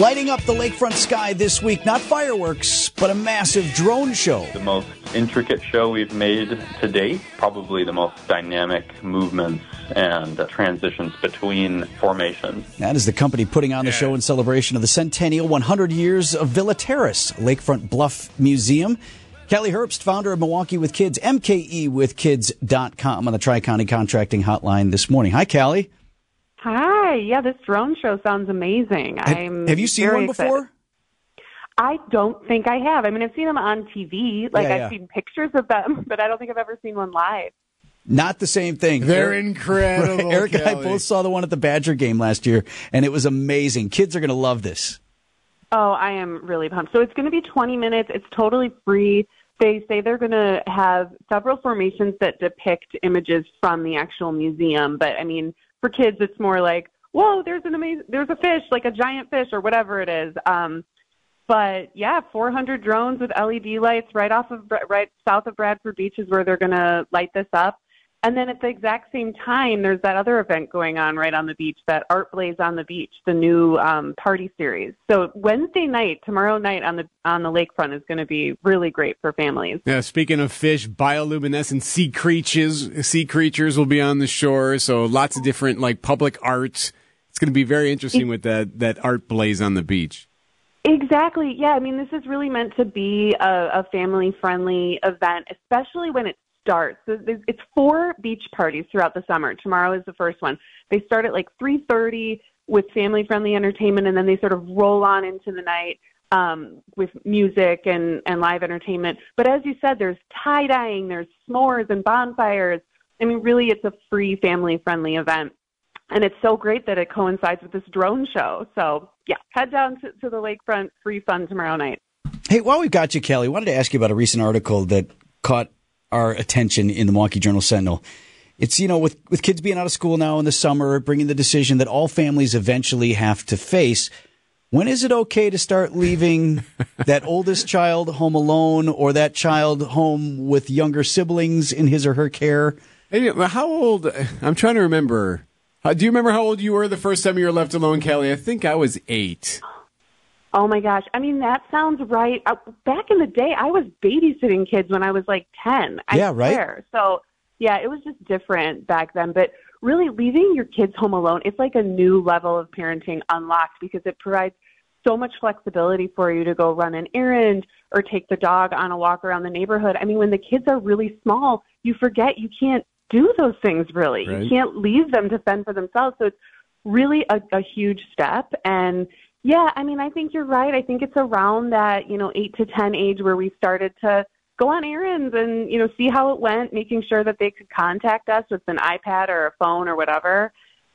Lighting up the lakefront sky this week, not fireworks, but a massive drone show. The most intricate show we've made to date, probably the most dynamic movements and transitions between formations. That is the company putting on the show in celebration of the centennial 100 years of Villa Terrace, Lakefront Bluff Museum. Callie Herbst, founder of Milwaukee with Kids, MKEwithkids.com on the Tri-County Contracting Hotline this morning. Hi, Callie. Hi. Yeah, this drone show sounds amazing. Have you seen one before? I don't think I have. I mean, I've seen them on TV. I've seen pictures of them, but I don't think I've ever seen one live. Not the same thing. They're incredible. Eric and I Kelly. both saw the one at the Badger game last year, and it was amazing. Kids are going to love this. Oh, I am really pumped. So it's going to be 20 minutes. It's totally free. They say they're going to have several formations that depict images from the actual museum. But, I mean, for kids, it's more like, whoa, there's a fish, like a giant fish or whatever it is. But, yeah, 400 drones with LED lights right south of Bradford Beach is where they're going to light this up. And then at the exact same time, there's that other event going on right on the beach, that Art Blaze on the Beach, the new party series. So Wednesday night, tomorrow night on the lakefront is going to be really great for families. Yeah, speaking of fish, bioluminescent sea creatures will be on the shore. So lots of different public art. It's going to be very interesting with that Art Blaze on the beach. Exactly. Yeah, I mean, this is really meant to be a family-friendly event, especially when it starts. So it's 4 beach parties throughout the summer. Tomorrow is the first one. They start at 3:30 with family-friendly entertainment, and then they sort of roll on into the night with music and live entertainment. But as you said, there's tie-dyeing, there's s'mores and bonfires. I mean, really, it's a free family-friendly event. And it's so great that it coincides with this drone show. So, yeah, head down to the lakefront, free fun tomorrow night. Hey, while we've got you, Kelly, I wanted to ask you about a recent article that caught our attention in the Milwaukee Journal-Sentinel. It's, with kids being out of school now in the summer, bringing the decision that all families eventually have to face, when is it okay to start leaving that oldest child home alone or that child home with younger siblings in his or her care? Hey, how old? I'm trying to remember. Do you remember how old you were the first time you were left alone, Kelly? I think I was 8. Oh, my gosh. I mean, that sounds right. Back in the day, I was babysitting kids when I was 10. I swear. So, yeah, it was just different back then. But really, leaving your kids home alone, it's like a new level of parenting unlocked because it provides so much flexibility for you to go run an errand or take the dog on a walk around the neighborhood. I mean, when the kids are really small, you forget you can't do those things, really. Right. You can't leave them to fend for themselves. So it's really a huge step. And yeah, I mean, I think you're right. I think it's around that, 8 to 10 age where we started to go on errands and, see how it went, making sure that they could contact us with an iPad or a phone or whatever,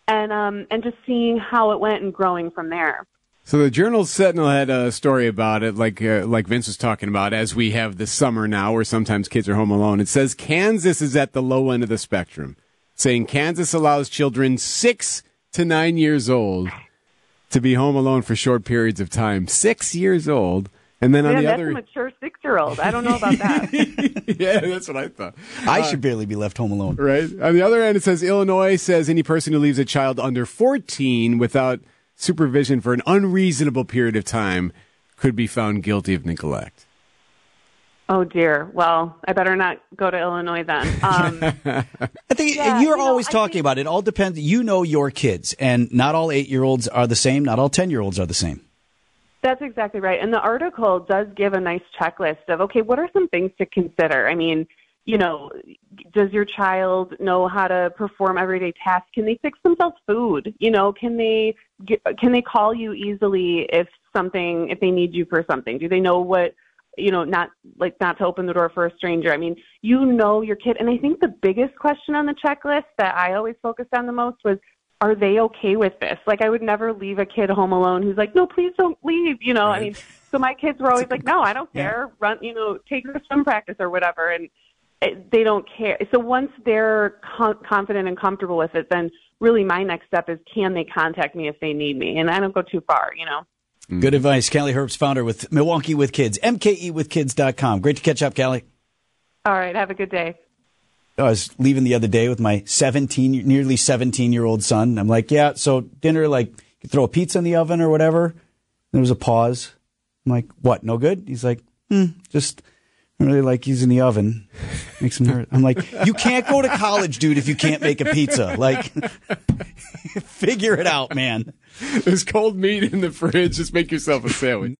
and just seeing how it went and growing from there. So the Journal-Sentinel had a story about it, like Vince was talking about, as we have the summer now where sometimes kids are home alone. It says Kansas is at the low end of the spectrum, saying Kansas allows children 6 to 9 years old to be home alone for short periods of time. 6 years old. And then on the other... that's a mature 6-year-old. I don't know about that. Yeah, that's what I thought. I should barely be left home alone. Right. On the other end, it says Illinois says any person who leaves a child under 14 without supervision for an unreasonable period of time could be found guilty of neglect. Oh, dear. Well, I better not go to Illinois then. I think you're always talking about it. It all depends. You know your kids, and not all 8-year-olds are the same. Not all 10-year-olds are the same. That's exactly right. And the article does give a nice checklist of, okay, what are some things to consider? I mean, does your child know how to perform everyday tasks? Can they fix themselves food? Can they call you easily if they need you for something? Do they know what, not to open the door for a stranger? I mean, your kid. And I think the biggest question on the checklist that I always focused on the most was, are they okay with this? I would never leave a kid home alone who's like, no, please don't leave. Right. I mean, so my kids were always like, no, I don't care. Run, take her to swim practice or whatever. And they don't care. So once they're confident and comfortable with it, then really my next step is, can they contact me if they need me? And I don't go too far, Good advice. Callie Herbst, founder with Milwaukee with Kids, MKEwithkids.com. Great to catch up, Callie. All right. Have a good day. I was leaving the other day with my nearly 17-year-old son. I'm like, yeah, so dinner, you throw a pizza in the oven or whatever. There was a pause. I'm like, what? No good? He's like, just really like he's in the oven. Makes him hurt. I'm like, you can't go to college, dude, if you can't make a pizza. Like, figure it out, man. There's cold meat in the fridge. Just make yourself a sandwich.